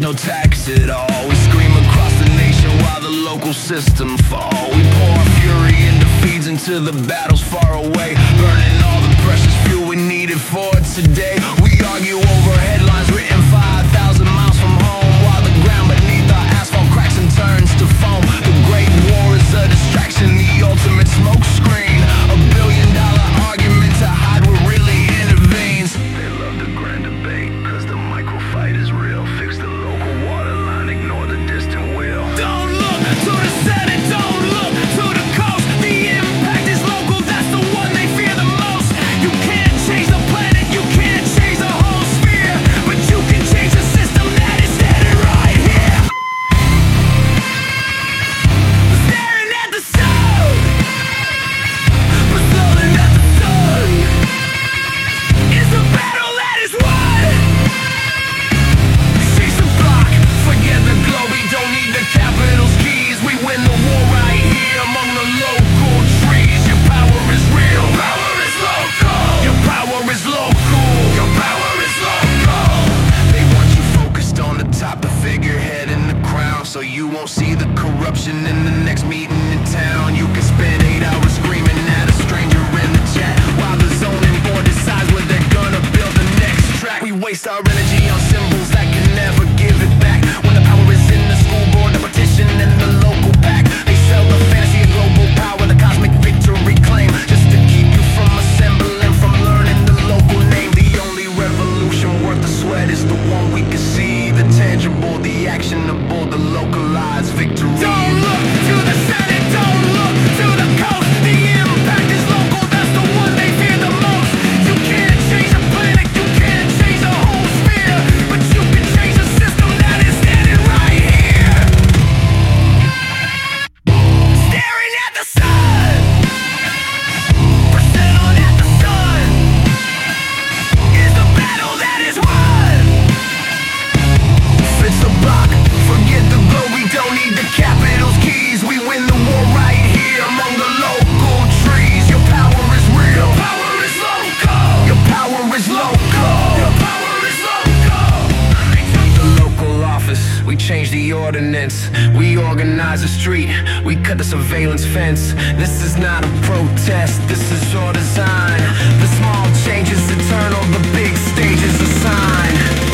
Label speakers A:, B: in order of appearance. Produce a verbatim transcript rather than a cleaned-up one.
A: no tax at all. We scream across the nation while the local system fall. We pour our fury into feeds into the battles far away, burning all the precious fuel we needed for today. We argue over headlines written five thousand miles from home, while the ground beneath our asphalt cracks and turns to foam. The Great War is a distraction, the ultimate smoke screen, a billion dollar argument to hide what really intervenes. They love the grand debate, cause the microfight is real. Fix the local water line, ignore the distant wheel. Don't look to the Senate, don't look to the coast. The impact is local, that's the one they fear the most. You can't change the planet, you can't change the whole sphere, but you can change the system that is standing right here. Staring at the sun, patrolling at the sun, is a battle that is won. Chase the block, forget the globe, we don't need the capital's keys. We win the war right here among the local trees. Your power is real, power is local. Your power is local, your power is local. They want you focused on the top, the figurehead and the crown, so you won't see the corruption in the next meeting in town. You can spend eight hours screaming at a stranger in the chat, while the zoning board decides where they're gonna build the next track. We waste our energy on symbols that can never give it back, when the power is in the school board, the petition, and the local pack. They sell the fantasy of global power, the cosmic victory claim, just to keep you from assembling, from learning the local name. The only revolution worth the sweat is the one we can see, the tangible, the actionable, the localized victory. Don't look to the Senate, don't look to the coast. The impact is local, that's the one they fear the most. You can't change the planet, you can't change the whole sphere, but you can change the system that is standing right here. Staring at the sun, pursuing at the sun, is the battle that is won. Fix the block, forget the globe, we don't need the capital's keys. We win the war right here among the local trees. Your power is real, your power is local. Your power is local, your power is local. The local office, we change the ordinance. We organize the street, we cut the surveillance fence. This is not a protest, this is your design. The small changes eternal, the big stage is a sign.